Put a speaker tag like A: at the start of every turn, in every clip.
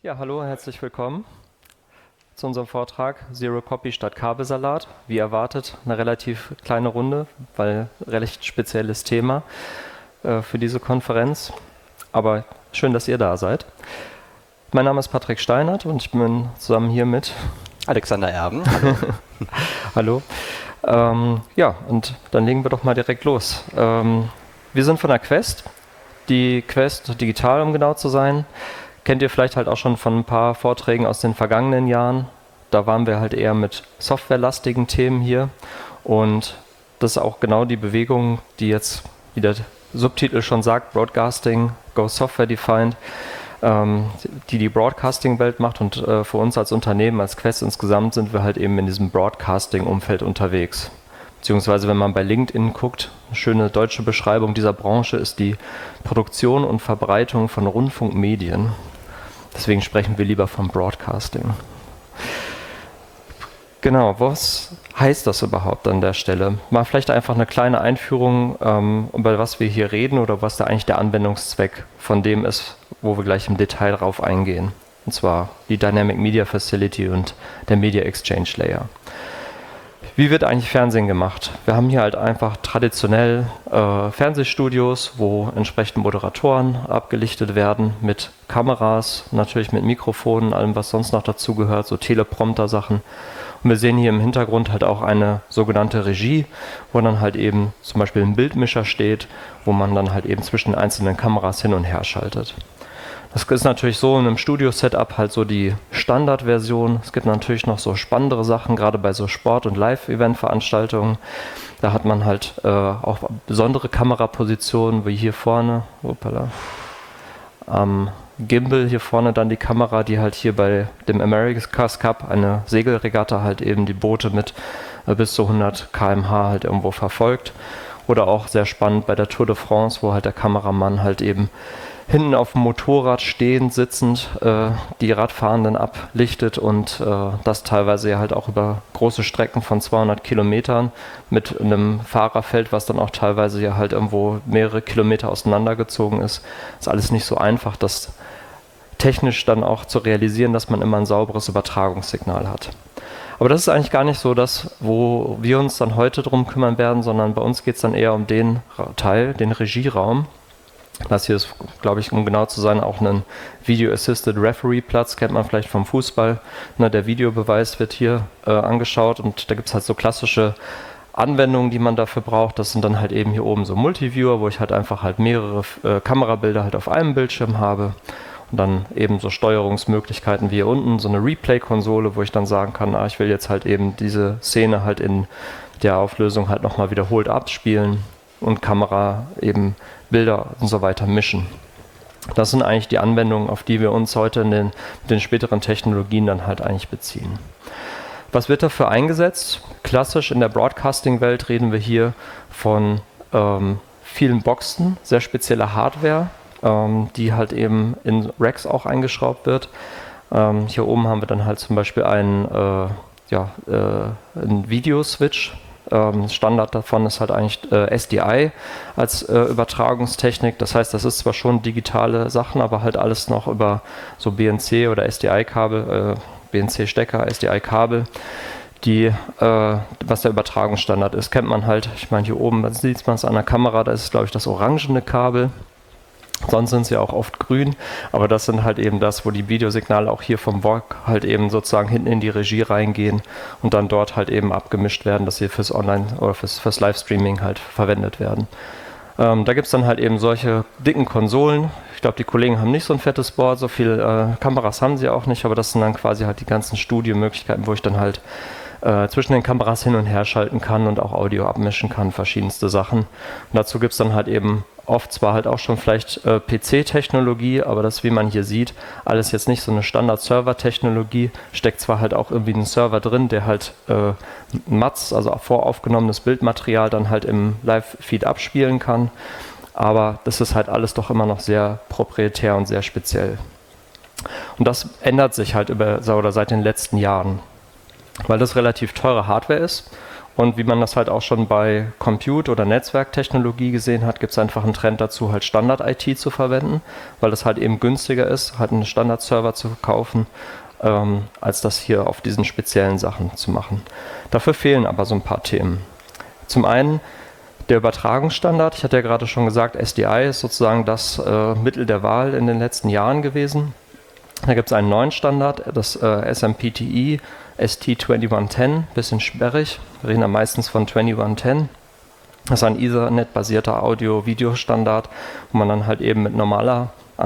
A: Ja, hallo, herzlich willkommen zu unserem Vortrag Zero Copy statt Kabelsalat. Wie erwartet, eine relativ kleine Runde, weil recht spezielles Thema für diese Konferenz. Aber schön, dass ihr da seid. Mein Name ist Patrick Steinert und ich bin zusammen hier mit
B: Alexander Erben.
A: Hallo. Ja, und dann legen wir doch mal direkt los. Wir sind von der Quest. Die Quest digital, um genau zu sein. Kennt ihr vielleicht halt auch schon von ein paar Vorträgen aus den vergangenen Jahren. Da waren wir halt eher mit softwarelastigen Themen hier. Und das ist auch genau die Bewegung, die jetzt, wie der Subtitel schon sagt, Broadcasting, Go Software Defined, die Broadcasting-Welt macht. Und für uns als Unternehmen, als Quest insgesamt, sind wir halt eben in diesem Broadcasting-Umfeld unterwegs. Beziehungsweise, wenn man bei LinkedIn guckt, eine schöne deutsche Beschreibung dieser Branche ist die Produktion und Verbreitung von Rundfunkmedien. Deswegen sprechen wir lieber vom Broadcasting. Genau, was heißt das überhaupt an der Stelle? Mal vielleicht einfach eine kleine Einführung, über was wir hier reden oder was da eigentlich der Anwendungszweck von dem ist, wo wir gleich im Detail drauf eingehen. Und zwar die Dynamic Media Facility und der Media Exchange Layer. Wie wird eigentlich Fernsehen gemacht? Wir haben hier halt einfach traditionell Fernsehstudios, wo entsprechend Moderatoren abgelichtet werden mit Kameras, natürlich mit Mikrofonen, allem was sonst noch dazugehört, so Teleprompter-Sachen. Und wir sehen hier im Hintergrund halt auch eine sogenannte Regie, wo dann halt eben zum Beispiel ein Bildmischer steht, wo man dann halt eben zwischen den einzelnen Kameras hin und her schaltet. Das ist natürlich so in einem Studio-Setup halt so die Standardversion. Es gibt natürlich noch so spannendere Sachen, gerade bei so Sport- und Live-Event-Veranstaltungen. Da hat man halt auch besondere Kamerapositionen, wie hier vorne, am Gimbal hier vorne dann die Kamera, die halt hier bei dem America's Cup, eine Segelregatta, halt eben die Boote mit bis zu 100 km/h halt irgendwo verfolgt. Oder auch sehr spannend bei der Tour de France, wo halt der Kameramann halt eben hinten auf dem Motorrad stehend, sitzend, die Radfahrenden ablichtet und das teilweise ja halt auch über große Strecken von 200 Kilometern mit einem Fahrerfeld, was dann auch teilweise ja halt irgendwo mehrere Kilometer auseinandergezogen ist. Ist alles nicht so einfach, das technisch dann auch zu realisieren, dass man immer ein sauberes Übertragungssignal hat. Aber das ist eigentlich gar nicht so das, wo wir uns dann heute drum kümmern werden, sondern bei uns geht es dann eher um den Teil, den Regieraum. Das hier ist, glaube ich, um genau zu sein, auch ein Video-Assisted Referee-Platz, kennt man vielleicht vom Fußball. Der Videobeweis wird hier angeschaut und da gibt es halt so klassische Anwendungen, die man dafür braucht. Das sind dann halt eben hier oben so Multiviewer, wo ich halt einfach halt mehrere Kamerabilder halt auf einem Bildschirm habe. Und dann eben so Steuerungsmöglichkeiten wie hier unten, so eine Replay-Konsole, wo ich dann sagen kann, ich will jetzt halt eben diese Szene halt in der Auflösung halt nochmal wiederholt abspielen und Kamera eben Bilder und so weiter mischen. Das sind eigentlich die Anwendungen, auf die wir uns heute in den späteren Technologien dann halt eigentlich beziehen. Was wird dafür eingesetzt? Klassisch in der Broadcasting-Welt reden wir hier von vielen Boxen, sehr spezieller Hardware, die halt eben in Racks auch eingeschraubt wird. Hier oben haben wir dann halt zum Beispiel einen Videoswitch. Standard davon ist halt eigentlich SDI als Übertragungstechnik. Das heißt, das ist zwar schon digitale Sachen, aber halt alles noch über so BNC oder SDI-Kabel, BNC-Stecker, SDI-Kabel, was der Übertragungsstandard ist, kennt man halt. Ich meine, hier oben sieht man es an der Kamera, da ist, glaube ich, das orangene Kabel. Sonst sind sie auch oft grün, aber das sind halt eben das, wo die Videosignale auch hier vom VOG halt eben sozusagen hinten in die Regie reingehen und dann dort halt eben abgemischt werden, dass sie fürs Online- oder fürs Livestreaming halt verwendet werden. Da gibt es dann halt eben solche dicken Konsolen. Ich glaube, die Kollegen haben nicht so ein fettes Board, so viele Kameras haben sie auch nicht, aber das sind dann quasi halt die ganzen Studiomöglichkeiten, wo ich dann halt zwischen den Kameras hin und her schalten kann und auch Audio abmischen kann, verschiedenste Sachen. Und dazu gibt es dann halt eben oft zwar halt auch schon vielleicht PC-Technologie, aber das, wie man hier sieht, alles jetzt nicht so eine Standard-Server-Technologie, steckt zwar halt auch irgendwie ein Server drin, der halt MATS, also voraufgenommenes Bildmaterial, dann halt im Live-Feed abspielen kann, aber das ist halt alles doch immer noch sehr proprietär und sehr speziell. Und das ändert sich halt seit den letzten Jahren, weil das relativ teure Hardware ist Und wie man das halt auch schon bei Compute- oder Netzwerktechnologie gesehen hat, gibt es einfach einen Trend dazu, halt Standard-IT zu verwenden, weil es halt eben günstiger ist, halt einen Standard-Server zu kaufen, als das hier auf diesen speziellen Sachen zu machen. Dafür fehlen aber so ein paar Themen. Zum einen der Übertragungsstandard. Ich hatte ja gerade schon gesagt, SDI ist sozusagen das Mittel der Wahl in den letzten Jahren gewesen. Da gibt es einen neuen Standard, das SMPTE ST2110, bisschen sperrig. Wir reden da meistens von 2110. Das ist ein Ethernet-basierter Audio-Video-Standard, wo man dann halt eben mit normaler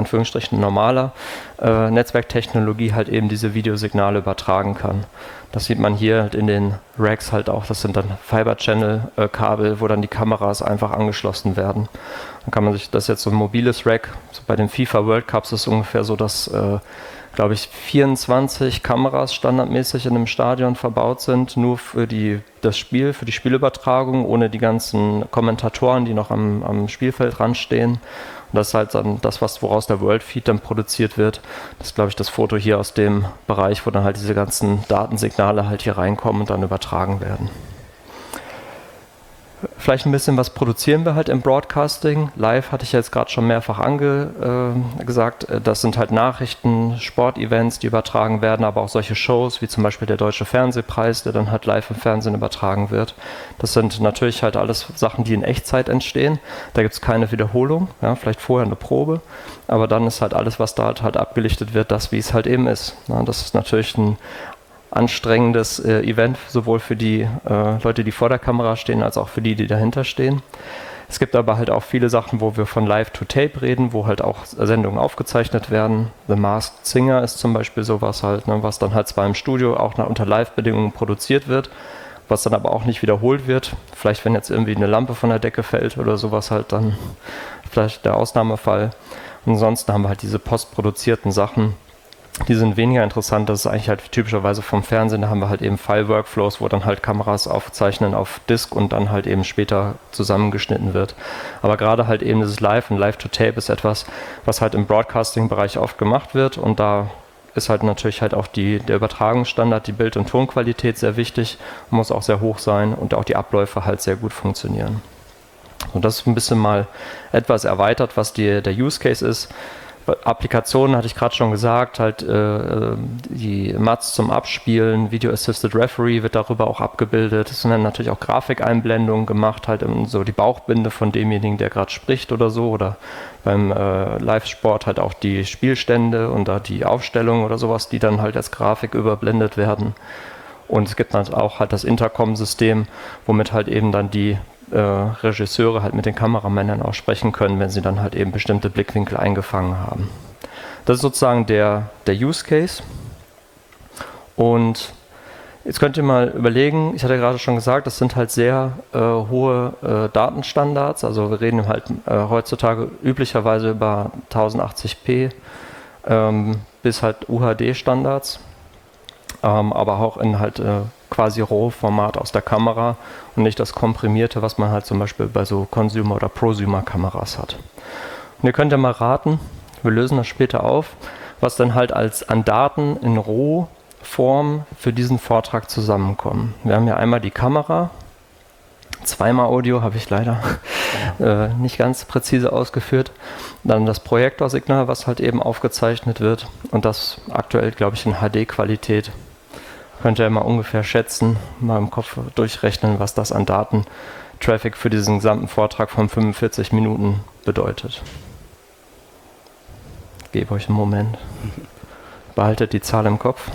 A: Netzwerktechnologie halt eben diese Videosignale übertragen kann. Das sieht man hier halt in den Racks halt auch. Das sind dann Fiber-Channel-Kabel, wo dann die Kameras einfach angeschlossen werden. Dann kann man sich, das ist jetzt so ein mobiles Rack. So bei den FIFA World Cups ist es ungefähr so, dass, glaube ich, 24 Kameras standardmäßig in einem Stadion verbaut sind, nur für das Spiel, für die Spielübertragung, ohne die ganzen Kommentatoren, die noch am Spielfeld ranstehen. Und das ist halt dann das, woraus der World Feed dann produziert wird. Das ist, glaube ich, das Foto hier aus dem Bereich, wo dann halt diese ganzen Datensignale halt hier reinkommen und dann übertragen werden. Vielleicht ein bisschen was produzieren wir halt im Broadcasting. Live hatte ich jetzt gerade schon mehrfach gesagt. Das sind halt Nachrichten, Sportevents, die übertragen werden, aber auch solche Shows wie zum Beispiel der Deutsche Fernsehpreis, der dann halt live im Fernsehen übertragen wird. Das sind natürlich halt alles Sachen, die in Echtzeit entstehen. Da gibt es keine Wiederholung, ja, vielleicht vorher eine Probe, aber dann ist halt alles, was da halt abgelichtet wird, das, wie es halt eben ist. Ja, das ist natürlich ein anstrengendes Event, sowohl für die Leute, die vor der Kamera stehen, als auch für die dahinter stehen. Es gibt aber halt auch viele Sachen, wo wir von Live-to-Tape reden, wo halt auch Sendungen aufgezeichnet werden. The Masked Singer ist zum Beispiel sowas halt, ne, was dann halt zwar im Studio auch unter Live-Bedingungen produziert wird, was dann aber auch nicht wiederholt wird. Vielleicht, wenn jetzt irgendwie eine Lampe von der Decke fällt oder sowas halt, dann vielleicht der Ausnahmefall. Und ansonsten haben wir halt diese postproduzierten Sachen. Die sind weniger interessant, das ist eigentlich halt typischerweise vom Fernsehen, da haben wir halt eben File-Workflows, wo dann halt Kameras aufzeichnen auf Disk und dann halt eben später zusammengeschnitten wird. Aber gerade halt eben dieses Live und Live-to-Tape ist etwas, was halt im Broadcasting-Bereich oft gemacht wird und da ist halt natürlich halt auch der Übertragungsstandard, die Bild- und Tonqualität sehr wichtig, muss auch sehr hoch sein und auch die Abläufe halt sehr gut funktionieren. Und das ist ein bisschen mal etwas erweitert, was der Use Case ist. Applikationen hatte ich gerade schon gesagt, halt die MATs zum Abspielen, Video Assisted Referee wird darüber auch abgebildet. Es sind dann natürlich auch Grafikeinblendungen gemacht, halt so die Bauchbinde von demjenigen, der gerade spricht oder so, oder beim Live-Sport halt auch die Spielstände und da die Aufstellung oder sowas, die dann halt als Grafik überblendet werden. Und es gibt dann auch halt das Intercom-System, womit halt eben dann die Regisseure halt mit den Kameramännern auch sprechen können, wenn sie dann halt eben bestimmte Blickwinkel eingefangen haben. Das ist sozusagen der Use Case. Und jetzt könnt ihr mal überlegen, ich hatte gerade schon gesagt, das sind halt sehr hohe Datenstandards, also wir reden halt heutzutage üblicherweise über 1080p bis halt UHD-Standards, aber auch in halt quasi RAW-Format aus der Kamera und nicht das komprimierte, was man halt zum Beispiel bei so Consumer- oder Prosumer-Kameras hat. Und ihr könnt ja mal raten, wir lösen das später auf, was dann halt an Daten in RAW-Form für diesen Vortrag zusammenkommen. Wir haben ja einmal die Kamera, zweimal Audio habe ich leider nicht ganz präzise ausgeführt, dann das Projektorsignal, was halt eben aufgezeichnet wird und das aktuell, glaube ich, in HD-Qualität. Könnt ihr ja mal ungefähr schätzen, mal im Kopf durchrechnen, was das an Datentraffic für diesen gesamten Vortrag von 45 Minuten bedeutet. Ich gebe euch einen Moment. Behaltet die Zahl im Kopf.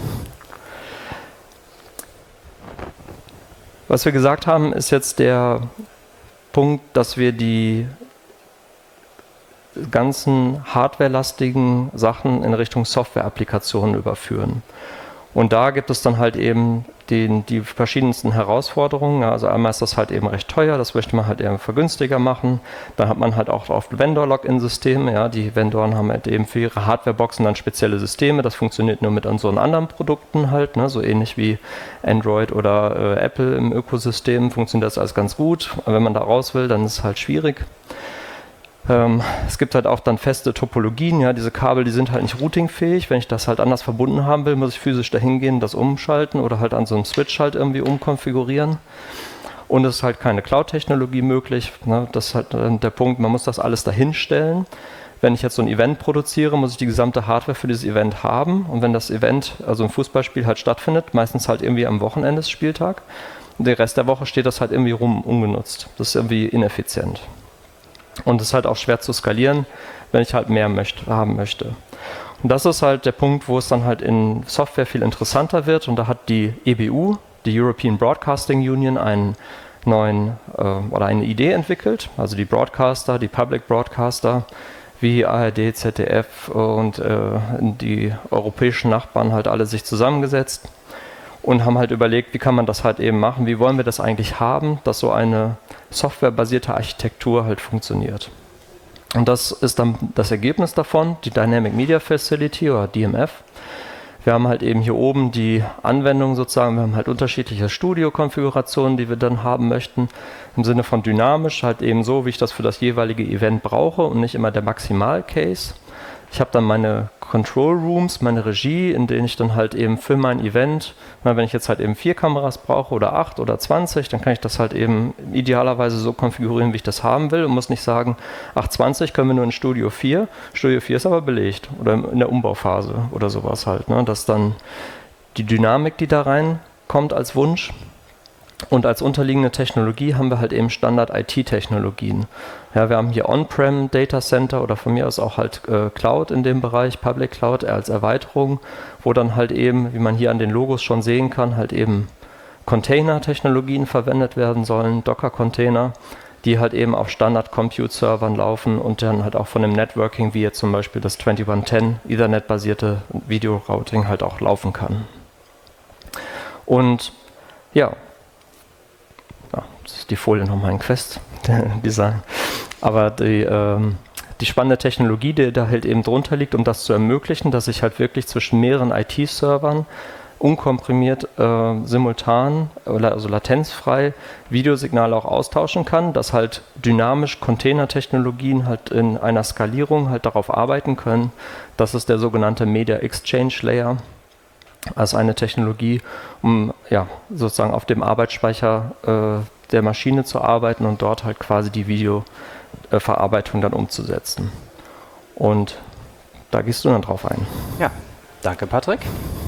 A: Was wir gesagt haben, ist jetzt der Punkt, dass wir die ganzen hardwarelastigen Sachen in Richtung Software-Applikationen überführen. Und da gibt es dann halt eben die verschiedensten Herausforderungen. Also einmal ist das halt eben recht teuer, das möchte man halt eben vergünstiger machen. Dann hat man halt auch oft Vendor-Login-Systeme. Ja, die Vendoren haben halt eben für ihre Hardwareboxen dann spezielle Systeme. Das funktioniert nur mit unseren anderen Produkten halt, ne? So ähnlich wie Android oder Apple im Ökosystem funktioniert das alles ganz gut. Aber wenn man da raus will, dann ist es halt schwierig. Es gibt halt auch dann feste Topologien, ja, diese Kabel, die sind halt nicht routingfähig. Wenn ich das halt anders verbunden haben will, muss ich physisch dahin gehen, das umschalten oder halt an so einem Switch halt irgendwie umkonfigurieren. Und es ist halt keine Cloud-Technologie möglich. Ne? Das ist halt der Punkt, man muss das alles dahinstellen. Wenn ich jetzt so ein Event produziere, muss ich die gesamte Hardware für dieses Event haben. Und wenn das Event, also ein Fußballspiel halt stattfindet, meistens halt irgendwie am Wochenende ist Spieltag, und den Rest der Woche steht das halt irgendwie rum, ungenutzt. Das ist irgendwie ineffizient. Und es ist halt auch schwer zu skalieren, wenn ich halt mehr haben möchte. Und das ist halt der Punkt, wo es dann halt in Software viel interessanter wird. Und da hat die EBU, die European Broadcasting Union, eine Idee entwickelt. Also die Broadcaster, die Public Broadcaster, wie ARD, ZDF und die europäischen Nachbarn halt alle sich zusammengesetzt und haben halt überlegt, wie kann man das halt eben machen, wie wollen wir das eigentlich haben, dass so eine softwarebasierte Architektur halt funktioniert. Und das ist dann das Ergebnis davon, die Dynamic Media Facility oder DMF. Wir haben halt eben hier oben die Anwendung sozusagen, wir haben halt unterschiedliche Studio-Konfigurationen, die wir dann haben möchten, im Sinne von dynamisch, halt eben so, wie ich das für das jeweilige Event brauche und nicht immer der Maximal-Case. Ich habe dann meine Control Rooms, meine Regie, in denen ich dann halt eben für mein Event, wenn ich jetzt halt eben 4 Kameras brauche oder 8 oder 20, dann kann ich das halt eben idealerweise so konfigurieren, wie ich das haben will und muss nicht sagen, 20 können wir nur in Studio 4, Studio 4 ist aber belegt oder in der Umbauphase oder sowas halt. Ne? Das ist dann die Dynamik, die da reinkommt als Wunsch. Und als unterliegende Technologie haben wir halt eben Standard-IT-Technologien. Ja, wir haben hier On-Prem Data Center oder von mir aus auch halt Cloud in dem Bereich, Public Cloud als Erweiterung, wo dann halt eben, wie man hier an den Logos schon sehen kann, halt eben Container-Technologien verwendet werden sollen, Docker-Container, die halt eben auf Standard-Compute-Servern laufen und dann halt auch von dem Networking, wie jetzt zum Beispiel das 2110 Ethernet-basierte Video-Routing halt auch laufen kann. Und ja, das ist die Folie nochmal in Quest-Design. Aber die spannende Technologie, die da halt eben drunter liegt, um das zu ermöglichen, dass ich halt wirklich zwischen mehreren IT-Servern unkomprimiert, simultan, also latenzfrei Videosignale auch austauschen kann, dass halt dynamisch Container-Technologien halt in einer Skalierung halt darauf arbeiten können. Das ist der sogenannte Media Exchange Layer. Als eine Technologie, um ja, sozusagen auf dem Arbeitsspeicher der Maschine zu arbeiten und dort halt quasi die Videoverarbeitung dann umzusetzen. Und da gehst du dann drauf ein.
B: Ja, danke Patrick.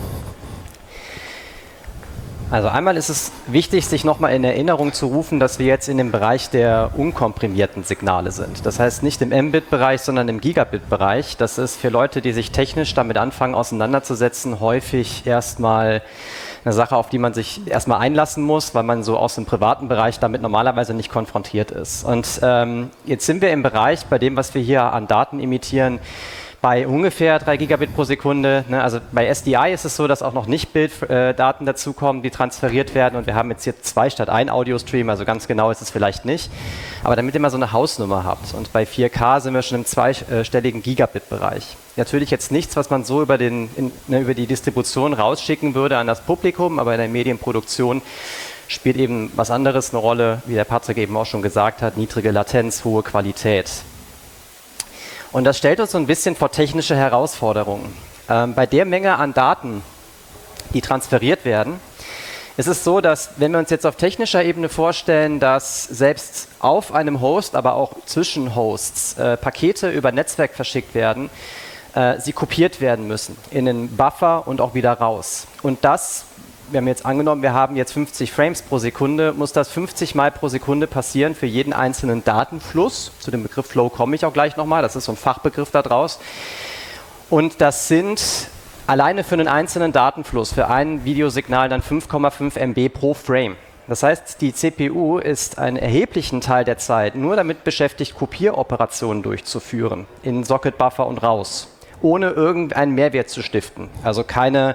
B: Also einmal ist es wichtig, sich nochmal in Erinnerung zu rufen, dass wir jetzt in dem Bereich der unkomprimierten Signale sind. Das heißt nicht im Mbit-Bereich, sondern im Gigabit-Bereich. Das ist für Leute, die sich technisch damit anfangen auseinanderzusetzen, häufig erstmal eine Sache, auf die man sich erstmal einlassen muss, weil man so aus dem privaten Bereich damit normalerweise nicht konfrontiert ist. Und jetzt sind wir im Bereich, bei dem, was wir hier an Daten emittieren, bei ungefähr 3 Gigabit pro Sekunde. Ne? Also bei SDI ist es so, dass auch noch nicht Bilddaten dazukommen, die transferiert werden. Und wir haben jetzt hier 2 statt 1 Audio-Stream, also ganz genau ist es vielleicht nicht. Aber damit ihr mal so eine Hausnummer habt. Und bei 4K sind wir schon im zweistelligen Gigabit-Bereich. Natürlich jetzt nichts, was man so über die Distribution rausschicken würde an das Publikum, aber in der Medienproduktion spielt eben was anderes eine Rolle, wie der Patrick eben auch schon gesagt hat, niedrige Latenz, hohe Qualität. Und das stellt uns so ein bisschen vor technische Herausforderungen. Bei der Menge an Daten, die transferiert werden, ist es so, dass, wenn wir uns jetzt auf technischer Ebene vorstellen, dass selbst auf einem Host, aber auch zwischen Hosts Pakete über Netzwerk verschickt werden, sie kopiert werden müssen in den Buffer und auch wieder raus. Und das, wir haben jetzt angenommen, wir haben jetzt 50 Frames pro Sekunde, muss das 50 Mal pro Sekunde passieren für jeden einzelnen Datenfluss. Zu dem Begriff Flow komme ich auch gleich nochmal, das ist so ein Fachbegriff da draus. Und das sind alleine für einen einzelnen Datenfluss, für ein Videosignal dann 5,5 MB pro Frame. Das heißt, die CPU ist einen erheblichen Teil der Zeit nur damit beschäftigt, Kopieroperationen durchzuführen, in Socket-Buffer und raus, ohne irgendeinen Mehrwert zu stiften. Also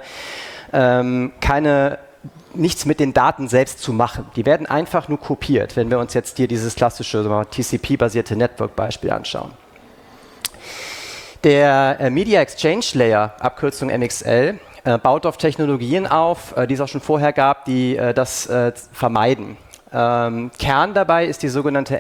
B: nichts mit den Daten selbst zu machen. Die werden einfach nur kopiert, wenn wir uns jetzt hier dieses klassische TCP-basierte Network-Beispiel anschauen. Der Media Exchange Layer, Abkürzung MXL, baut auf Technologien auf, die es auch schon vorher gab, die das vermeiden. Kern dabei ist die sogenannte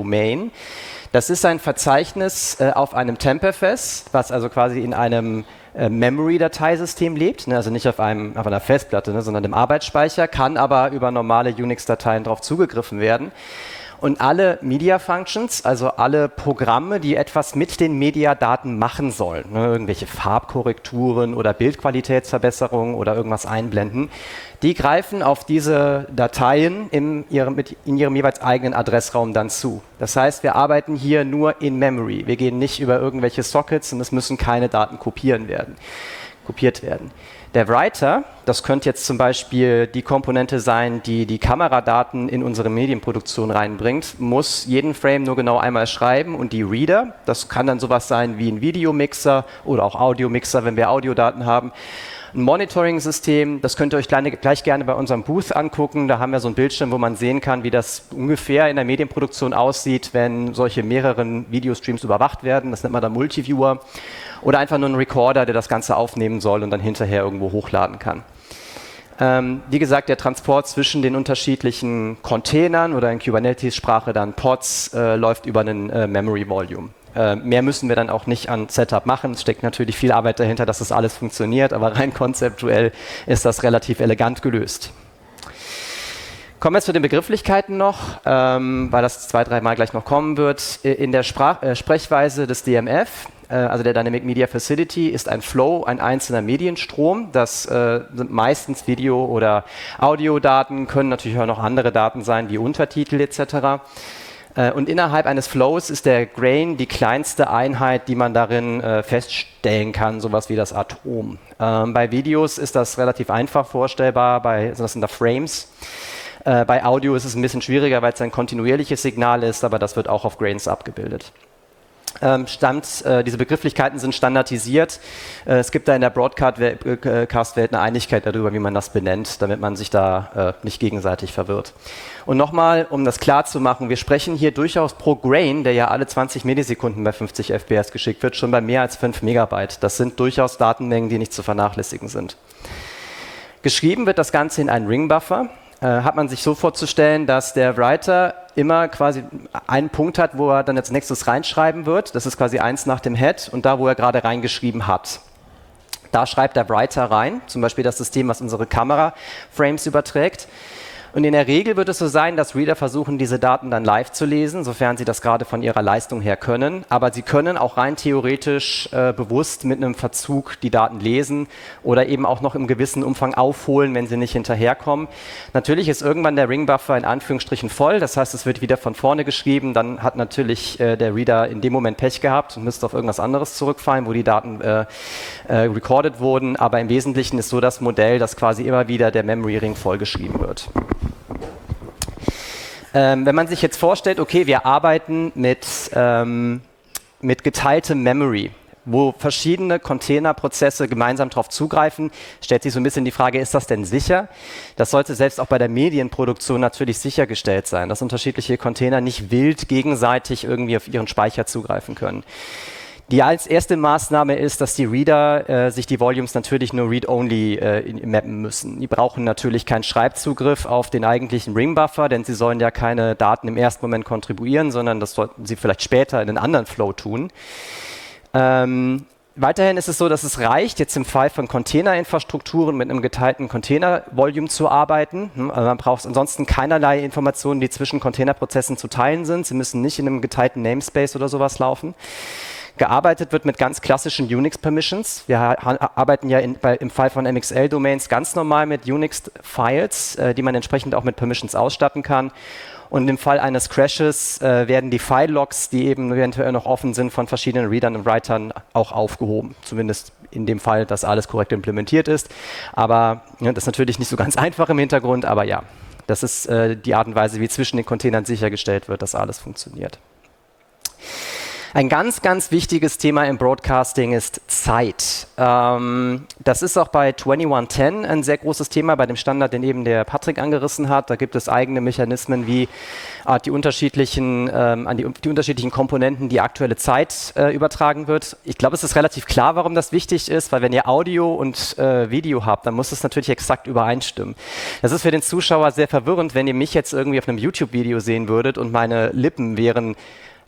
B: MXL-Domain. Das ist ein Verzeichnis auf einem Temperfest, was also quasi in einem Memory-Dateisystem lebt, also nicht auf einer Festplatte, sondern im Arbeitsspeicher, kann aber über normale Unix-Dateien darauf zugegriffen werden. Und alle Media Functions, also alle Programme, die etwas mit den Mediadaten machen sollen, irgendwelche Farbkorrekturen oder Bildqualitätsverbesserungen oder irgendwas einblenden, die greifen auf diese Dateien in ihrem jeweils eigenen Adressraum dann zu. Das heißt, wir arbeiten hier nur in Memory. Wir gehen nicht über irgendwelche Sockets und es müssen keine Daten kopiert werden. Der Writer, das könnte jetzt zum Beispiel die Komponente sein, die die Kameradaten in unsere Medienproduktion reinbringt, muss jeden Frame nur genau einmal schreiben und die Reader, das kann dann sowas sein wie ein Videomixer oder auch Audiomixer, wenn wir Audiodaten haben. Ein Monitoring-System, das könnt ihr euch gleich gerne bei unserem Booth angucken. Da haben wir so ein Bildschirm, wo man sehen kann, wie das ungefähr in der Medienproduktion aussieht, wenn solche mehreren Videostreams überwacht werden. Das nennt man dann Multiviewer. Oder einfach nur ein Recorder, der das Ganze aufnehmen soll und dann hinterher irgendwo hochladen kann. Wie gesagt, der Transport zwischen den unterschiedlichen Containern oder in Kubernetes-Sprache dann Pods läuft über einen Memory Volume. Mehr müssen wir dann auch nicht an Setup machen. Es steckt natürlich viel Arbeit dahinter, dass das alles funktioniert, aber rein konzeptuell ist das relativ elegant gelöst. Kommen wir zu den Begrifflichkeiten noch, weil das 2-3 Mal gleich noch kommen wird. In der Sprechweise des DMF, also der Dynamic Media Facility, ist ein Flow ein einzelner Medienstrom. Das sind meistens Video- oder Audiodaten, können natürlich auch noch andere Daten sein, wie Untertitel etc. Und innerhalb eines Flows ist der Grain die kleinste Einheit, die man darin feststellen kann, sowas wie das Atom. Bei Videos ist das relativ einfach vorstellbar, das sind da Frames. Bei Audio ist es ein bisschen schwieriger, weil es ein kontinuierliches Signal ist, aber das wird auch auf Grains abgebildet. Diese Begrifflichkeiten sind standardisiert. Es gibt da in der Broadcast-Welt eine Einigkeit darüber, wie man das benennt, damit man sich da nicht gegenseitig verwirrt. Und nochmal, um das klar zu machen, wir sprechen hier durchaus pro Grain, der ja alle 20 Millisekunden bei 50 FPS geschickt wird, schon bei mehr als 5 Megabyte. Das sind durchaus Datenmengen, die nicht zu vernachlässigen sind. Geschrieben wird das Ganze in einen Ring-Buffer. Hat man sich so vorzustellen, dass der Writer immer quasi einen Punkt hat, wo er dann als nächstes reinschreiben wird. Das ist quasi eins nach dem Head und da, wo er gerade reingeschrieben hat. Da schreibt der Writer rein, zum Beispiel das System, was unsere Kamera-Frames überträgt. Und in der Regel wird es so sein, dass Reader versuchen, diese Daten dann live zu lesen, sofern sie das gerade von ihrer Leistung her können. Aber sie können auch rein theoretisch bewusst mit einem Verzug die Daten lesen oder eben auch noch im gewissen Umfang aufholen, wenn sie nicht hinterherkommen. Natürlich ist irgendwann der Ring-Buffer in Anführungsstrichen voll, das heißt, es wird wieder von vorne geschrieben. Dann hat natürlich der Reader in dem Moment Pech gehabt und müsste auf irgendwas anderes zurückfallen, wo die Daten recorded wurden. Aber im Wesentlichen ist so das Modell, dass quasi immer wieder der Memory-Ring vollgeschrieben wird. Wenn man sich jetzt vorstellt, okay, wir arbeiten mit geteiltem Memory, wo verschiedene Containerprozesse gemeinsam darauf zugreifen, stellt sich so ein bisschen die Frage, ist das denn sicher? Das sollte selbst auch bei der Medienproduktion natürlich sichergestellt sein, dass unterschiedliche Container nicht wild gegenseitig irgendwie auf ihren Speicher zugreifen können. Die als erste Maßnahme ist, dass die Reader sich die Volumes natürlich nur read-only mappen müssen. Die brauchen natürlich keinen Schreibzugriff auf den eigentlichen Ring-Buffer, denn sie sollen ja keine Daten im ersten Moment kontribuieren, sondern das sollten sie vielleicht später in einen anderen Flow tun. Weiterhin ist es so, dass es reicht, jetzt im Fall von Containerinfrastrukturen mit einem geteilten Container-Volume zu arbeiten. Man braucht ansonsten keinerlei Informationen, die zwischen Containerprozessen zu teilen sind. Sie müssen nicht in einem geteilten Namespace oder sowas laufen. Gearbeitet wird mit ganz klassischen Unix-Permissions. Wir arbeiten ja im Fall von MXL-Domains ganz normal mit Unix-Files, die man entsprechend auch mit Permissions ausstatten kann. Und im Fall eines Crashes werden die File-Logs, die eben eventuell noch offen sind, von verschiedenen Readern und Writern auch aufgehoben. Zumindest in dem Fall, dass alles korrekt implementiert ist. Aber ja, das ist natürlich nicht so ganz einfach im Hintergrund, aber ja, das ist die Art und Weise, wie zwischen den Containern sichergestellt wird, dass alles funktioniert. Ein ganz, ganz wichtiges Thema im Broadcasting ist Zeit. Das ist auch bei 2110 ein sehr großes Thema, bei dem Standard, den eben der Patrick angerissen hat. Da gibt es eigene Mechanismen, wie an die unterschiedlichen Komponenten die aktuelle Zeit übertragen wird. Ich glaube, es ist relativ klar, warum das wichtig ist, weil wenn ihr Audio und Video habt, dann muss es natürlich exakt übereinstimmen. Das ist für den Zuschauer sehr verwirrend, wenn ihr mich jetzt irgendwie auf einem YouTube-Video sehen würdet und meine Lippen wären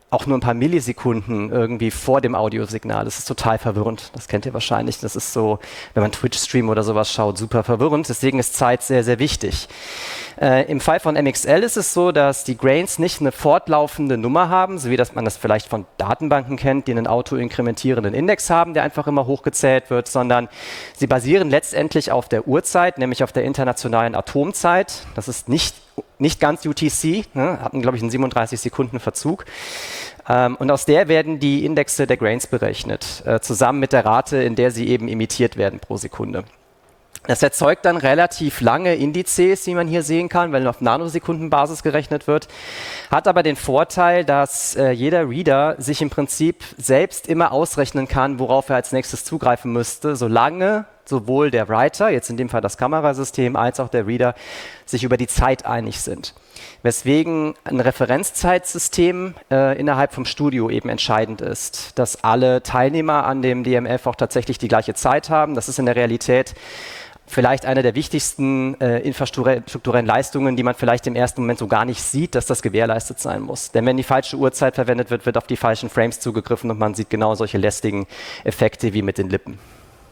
B: auch nur ein paar Millisekunden irgendwie vor dem Audiosignal. Das ist total verwirrend. Das kennt ihr wahrscheinlich. Das ist so, wenn man Twitch-Stream oder sowas schaut, super verwirrend. Deswegen ist Zeit sehr, sehr wichtig. Im Fall von MXL ist es so, dass die Grains nicht eine fortlaufende Nummer haben, so wie dass man das vielleicht von Datenbanken kennt, die einen autoinkrementierenden Index haben, der einfach immer hochgezählt wird, sondern sie basieren letztendlich auf der Uhrzeit, nämlich auf der internationalen Atomzeit. Das ist nicht ganz UTC, ne, hatten, glaube ich, einen 37 Sekunden Verzug. Und aus der werden die Indexe der Grains berechnet, zusammen mit der Rate, in der sie eben imitiert werden pro Sekunde. Das erzeugt dann relativ lange Indizes, wie man hier sehen kann, weil auf Nanosekundenbasis gerechnet wird, hat aber den Vorteil, dass jeder Reader sich im Prinzip selbst immer ausrechnen kann, worauf er als nächstes zugreifen müsste, solange sowohl der Writer, jetzt in dem Fall das Kamerasystem, als auch der Reader sich über die Zeit einig sind. Weswegen ein Referenzzeitsystem innerhalb vom Studio eben entscheidend ist, dass alle Teilnehmer an dem DMF auch tatsächlich die gleiche Zeit haben. Das ist in der Realität vielleicht eine der wichtigsten infrastrukturellen Leistungen, die man vielleicht im ersten Moment so gar nicht sieht, dass das gewährleistet sein muss. Denn wenn die falsche Uhrzeit verwendet wird, wird auf die falschen Frames zugegriffen und man sieht genau solche lästigen Effekte wie mit den Lippen.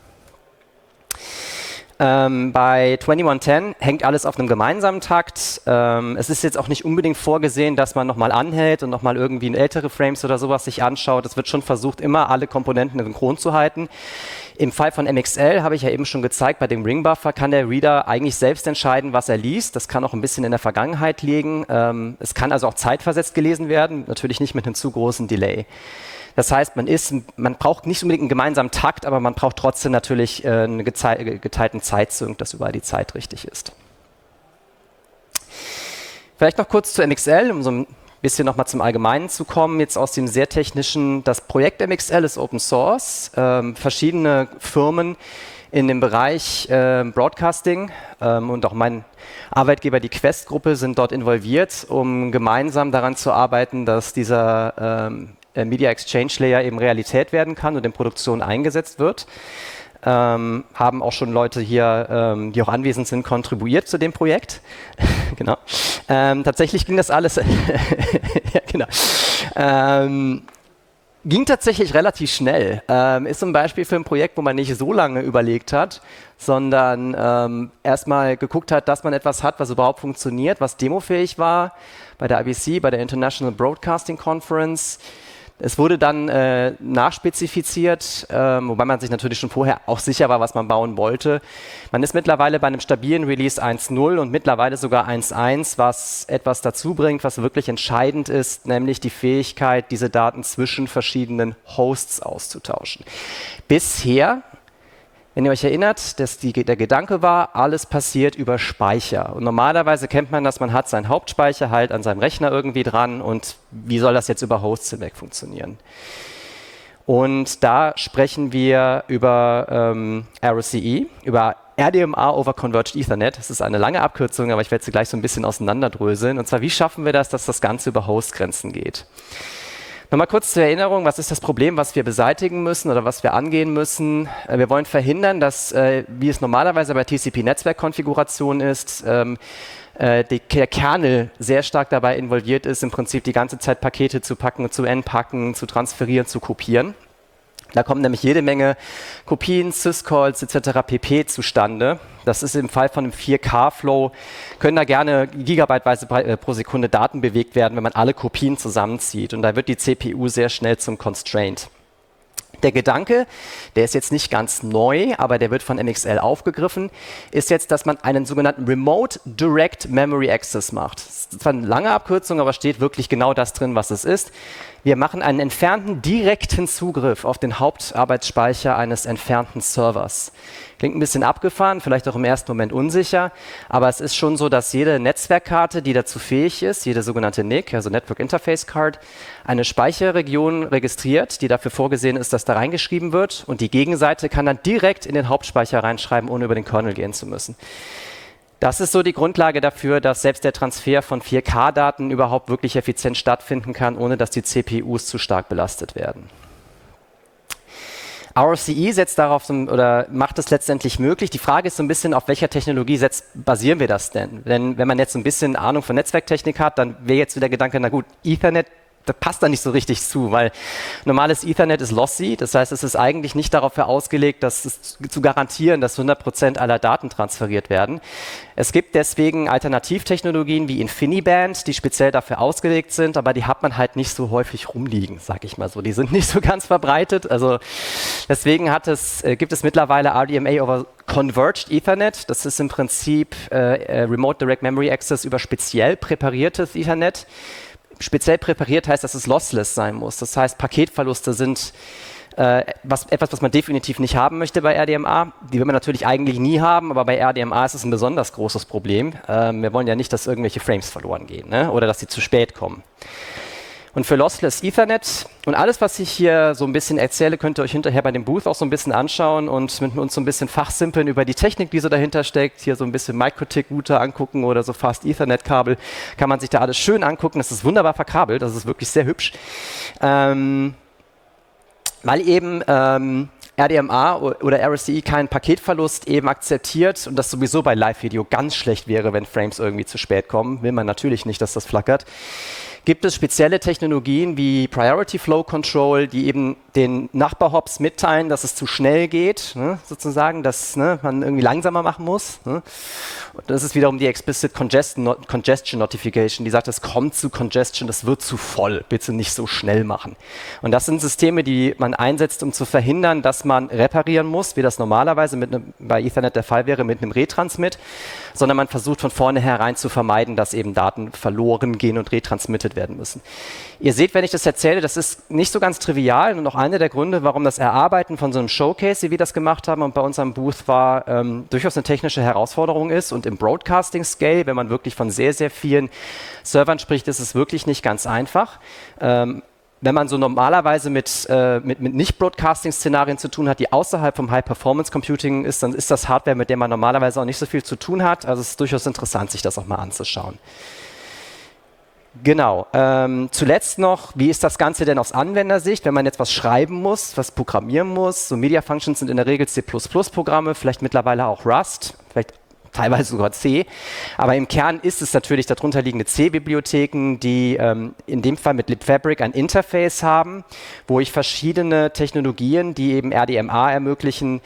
B: Bei 2110 hängt alles auf einem gemeinsamen Takt. Es ist jetzt auch nicht unbedingt vorgesehen, dass man nochmal anhält und nochmal irgendwie in ältere Frames oder sowas sich anschaut. Es wird schon versucht, immer alle Komponenten synchron zu halten. Im Fall von MXL habe ich ja eben schon gezeigt, bei dem Ringbuffer kann der Reader eigentlich selbst entscheiden, was er liest. Das kann auch ein bisschen in der Vergangenheit liegen. Es kann also auch zeitversetzt gelesen werden, natürlich nicht mit einem zu großen Delay. Das heißt, man braucht nicht unbedingt einen gemeinsamen Takt, aber man braucht trotzdem natürlich einen geteilten Zeitsync, dass überall die Zeit richtig ist. Vielleicht noch kurz zu MXL, um so ein bisschen nochmal zum Allgemeinen zu kommen, jetzt aus dem sehr technischen. Das Projekt MXL ist Open Source. Verschiedene Firmen in dem Bereich Broadcasting und auch mein Arbeitgeber, die Quest-Gruppe, sind dort involviert, um gemeinsam daran zu arbeiten, dass dieser Media Exchange Layer eben Realität werden kann und in Produktion eingesetzt wird. Haben auch schon Leute hier, die auch anwesend sind, kontribuiert zu dem Projekt. Genau. Tatsächlich ging das alles ja, genau. Ging tatsächlich relativ schnell. Ist zum Beispiel für ein Projekt, wo man nicht so lange überlegt hat, sondern erstmal geguckt hat, dass man etwas hat, was überhaupt funktioniert, was demofähig war, bei der IBC, bei der International Broadcasting Conference. Es wurde dann nachspezifiziert, wobei man sich natürlich schon vorher auch sicher war, was man bauen wollte. Man ist mittlerweile bei einem stabilen Release 1.0 und mittlerweile sogar 1.1, was etwas dazu bringt, was wirklich entscheidend ist, nämlich die Fähigkeit, diese Daten zwischen verschiedenen Hosts auszutauschen. Bisher, wenn ihr euch erinnert, der Gedanke war, alles passiert über Speicher. Und normalerweise kennt man das, man hat seinen Hauptspeicher halt an seinem Rechner irgendwie dran und wie soll das jetzt über Hosts hinweg funktionieren? Und da sprechen wir über ROCE, über RDMA over Converged Ethernet. Das ist eine lange Abkürzung, aber ich werde sie gleich so ein bisschen auseinanderdröseln. Und zwar, wie schaffen wir das, dass das Ganze über Hostgrenzen geht? Nochmal kurz zur Erinnerung, was ist das Problem, was wir beseitigen müssen oder was wir angehen müssen? Wir wollen verhindern, dass, wie es normalerweise bei TCP-Netzwerkkonfigurationen ist, der Kernel sehr stark dabei involviert ist, im Prinzip die ganze Zeit Pakete zu packen, zu entpacken, zu transferieren, zu kopieren. Da kommen nämlich jede Menge Kopien, Syscalls etc. pp. Zustande. Das ist im Fall von einem 4K-Flow, können da gerne gigabyteweise pro Sekunde Daten bewegt werden, wenn man alle Kopien zusammenzieht. Und da wird die CPU sehr schnell zum Constraint. Der Gedanke, der ist jetzt nicht ganz neu, aber der wird von MXL aufgegriffen, ist jetzt, dass man einen sogenannten Remote Direct Memory Access macht. Das ist zwar eine lange Abkürzung, aber steht wirklich genau das drin, was es ist. Wir machen einen entfernten direkten Zugriff auf den Hauptarbeitsspeicher eines entfernten Servers. Klingt ein bisschen abgefahren, vielleicht auch im ersten Moment unsicher, aber es ist schon so, dass jede Netzwerkkarte, die dazu fähig ist, jede sogenannte NIC, also Network Interface Card, eine Speicherregion registriert, die dafür vorgesehen ist, dass da reingeschrieben wird und die Gegenseite kann dann direkt in den Hauptspeicher reinschreiben, ohne über den Kernel gehen zu müssen. Das ist so die Grundlage dafür, dass selbst der Transfer von 4K-Daten überhaupt wirklich effizient stattfinden kann, ohne dass die CPUs zu stark belastet werden. ROCE setzt darauf oder macht es letztendlich möglich. Die Frage ist so ein bisschen, auf welcher Technologie basieren wir das denn? Denn wenn man jetzt so ein bisschen Ahnung von Netzwerktechnik hat, dann wäre jetzt wieder der Gedanke, na gut, Ethernet passt da nicht so richtig zu, weil normales Ethernet ist lossy, das heißt, es ist eigentlich nicht darauf ausgelegt, zu garantieren, dass 100% aller Daten transferiert werden. Es gibt deswegen Alternativtechnologien wie InfiniBand, die speziell dafür ausgelegt sind, aber die hat man halt nicht so häufig rumliegen, sag ich mal so. Die sind nicht so ganz verbreitet. Also deswegen gibt es mittlerweile RDMA over Converged Ethernet. Das ist im Prinzip Remote Direct Memory Access über speziell präpariertes Ethernet. Speziell präpariert heißt, dass es lossless sein muss. Das heißt, Paketverluste sind etwas, was man definitiv nicht haben möchte bei RDMA. Die will man natürlich eigentlich nie haben, aber bei RDMA ist es ein besonders großes Problem. Wir wollen ja nicht, dass irgendwelche Frames verloren gehen, ne? Oder dass sie zu spät kommen. Und für Lossless Ethernet und alles, was ich hier so ein bisschen erzähle, könnt ihr euch hinterher bei dem Booth auch so ein bisschen anschauen und mit uns so ein bisschen fachsimpeln über die Technik, die so dahinter steckt. Hier so ein bisschen MikroTik-Router angucken oder so Fast Ethernet-Kabel. Kann man sich da alles schön angucken. Das ist wunderbar verkabelt. Das ist wirklich sehr hübsch. Weil eben RDMA oder RSCE keinen Paketverlust eben akzeptiert und das sowieso bei Live-Video ganz schlecht wäre, wenn Frames irgendwie zu spät kommen. Will man natürlich nicht, dass das flackert. Gibt es spezielle Technologien wie Priority Flow Control, die eben den Nachbarhops mitteilen, dass es zu schnell geht, ne, sozusagen, dass man irgendwie langsamer machen muss. Ne. Und das ist wiederum die Explicit Congestion Notification, die sagt, es kommt zu Congestion, das wird zu voll, bitte nicht so schnell machen. Und das sind Systeme, die man einsetzt, um zu verhindern, dass man reparieren muss, wie das normalerweise bei Ethernet der Fall wäre mit einem Retransmit, sondern man versucht von vornherein zu vermeiden, dass eben Daten verloren gehen und retransmitted werden müssen. Ihr seht, wenn ich das erzähle, das ist nicht so ganz trivial und auch einer der Gründe, warum das Erarbeiten von so einem Showcase, wie wir das gemacht haben und bei unserem Booth war, durchaus eine technische Herausforderung ist und im Broadcasting-Scale, wenn man wirklich von sehr, sehr vielen Servern spricht, ist es wirklich nicht ganz einfach. Wenn man so normalerweise mit Nicht-Broadcasting-Szenarien zu tun hat, die außerhalb vom High-Performance-Computing ist, dann ist das Hardware, mit der man normalerweise auch nicht so viel zu tun hat. Also es ist durchaus interessant, sich das auch mal anzuschauen. Genau. Zuletzt noch, wie ist das Ganze denn aus Anwendersicht, wenn man jetzt was schreiben muss, was programmieren muss? So Media Functions sind in der Regel C++-Programme, vielleicht mittlerweile auch Rust, vielleicht teilweise sogar C. Aber im Kern ist es natürlich darunter liegende C-Bibliotheken, die in dem Fall mit libfabric ein Interface haben, wo ich verschiedene Technologien, die eben RDMA ermöglichen,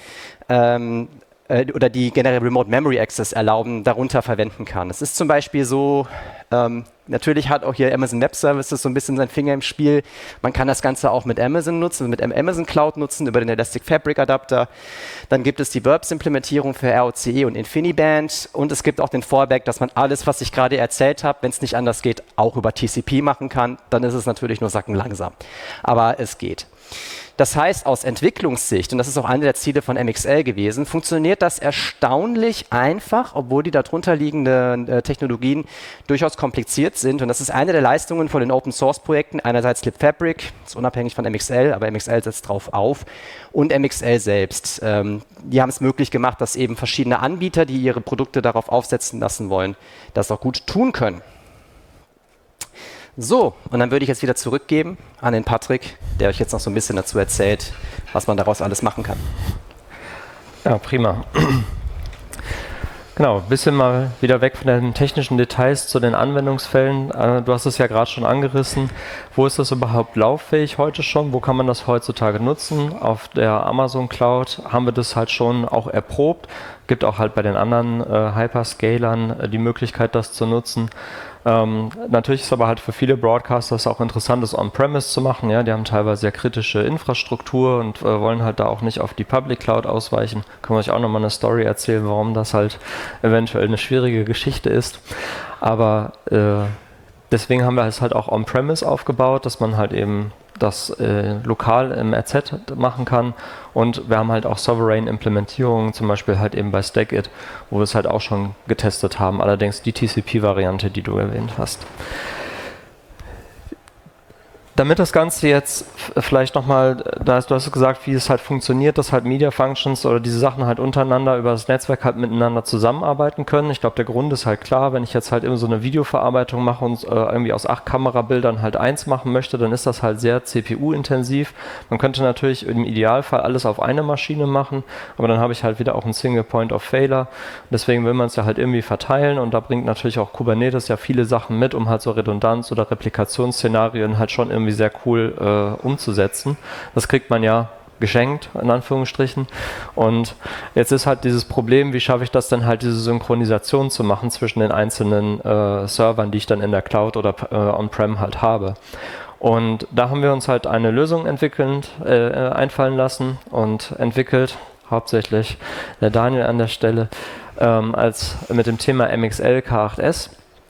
B: oder die generell Remote Memory Access erlauben, darunter verwenden kann. Es ist zum Beispiel so, natürlich hat auch hier Amazon Web Services so ein bisschen seinen Finger im Spiel. Man kann das Ganze auch mit Amazon nutzen, mit Amazon Cloud nutzen, über den Elastic Fabric Adapter. Dann gibt es die Verbs-Implementierung für ROCE und InfiniBand. Und es gibt auch den Fallback, dass man alles, was ich gerade erzählt habe, wenn es nicht anders geht, auch über TCP machen kann. Dann ist es natürlich nur sackenlangsam. Aber es geht. Das heißt, aus Entwicklungssicht, und das ist auch eine der Ziele von MXL gewesen, funktioniert das erstaunlich einfach, obwohl die darunter liegenden Technologien durchaus kompliziert sind. Und das ist eine der Leistungen von den Open-Source-Projekten. Einerseits libfabric, ist unabhängig von MXL, aber MXL setzt drauf auf. Und MXL selbst. Die haben es möglich gemacht, dass eben verschiedene Anbieter, die ihre Produkte darauf aufsetzen lassen wollen, das auch gut tun können. So, und dann würde ich jetzt wieder zurückgeben an den Patrick, der euch jetzt noch so ein bisschen dazu erzählt, was man daraus alles machen kann.
A: Ja, prima. Genau, ein bisschen mal wieder weg von den technischen Details zu den Anwendungsfällen. Du hast es ja gerade schon angerissen. Wo ist das überhaupt lauffähig heute schon? Wo kann man das heutzutage nutzen? Auf der Amazon Cloud haben wir das halt schon auch erprobt. Gibt auch halt bei den anderen Hyperscalern die Möglichkeit, das zu nutzen. Natürlich ist aber halt für viele Broadcasters auch interessant, das On-Premise zu machen. Ja, die haben teilweise sehr kritische Infrastruktur und wollen halt da auch nicht auf die Public Cloud ausweichen. Können wir euch auch nochmal eine Story erzählen, warum das halt eventuell eine schwierige Geschichte ist. Aber deswegen haben wir es halt auch On-Premise aufgebaut, dass man halt eben das lokal im RZ machen kann. Und wir haben halt auch Sovereign-Implementierungen, zum Beispiel halt eben bei StackIt, wo wir es halt auch schon getestet haben, allerdings die TCP-Variante, die du erwähnt hast. Damit das Ganze jetzt vielleicht nochmal, du hast gesagt, wie es halt funktioniert, dass halt Media Functions oder diese Sachen halt untereinander über das Netzwerk halt miteinander zusammenarbeiten können. Ich glaube, der Grund ist halt klar, wenn ich jetzt halt immer so eine Videoverarbeitung mache und irgendwie aus 8 Kamerabildern halt 1 machen möchte, dann ist das halt sehr CPU-intensiv. Man könnte natürlich im Idealfall alles auf eine Maschine machen, aber dann habe ich halt wieder auch einen Single Point of Failure. Deswegen will man es ja halt irgendwie verteilen und da bringt natürlich auch Kubernetes ja viele Sachen mit, um halt so Redundanz- oder Replikationsszenarien halt schon irgendwie sehr cool umzusetzen. Das kriegt man ja geschenkt, in Anführungsstrichen. Und jetzt ist halt dieses Problem, wie schaffe ich das denn halt, diese Synchronisation zu machen zwischen den einzelnen Servern, die ich dann in der Cloud oder On-Prem halt habe. Und da haben wir uns halt eine Lösung einfallen lassen und entwickelt, hauptsächlich der Daniel an der Stelle, als mit dem Thema MXL K8S.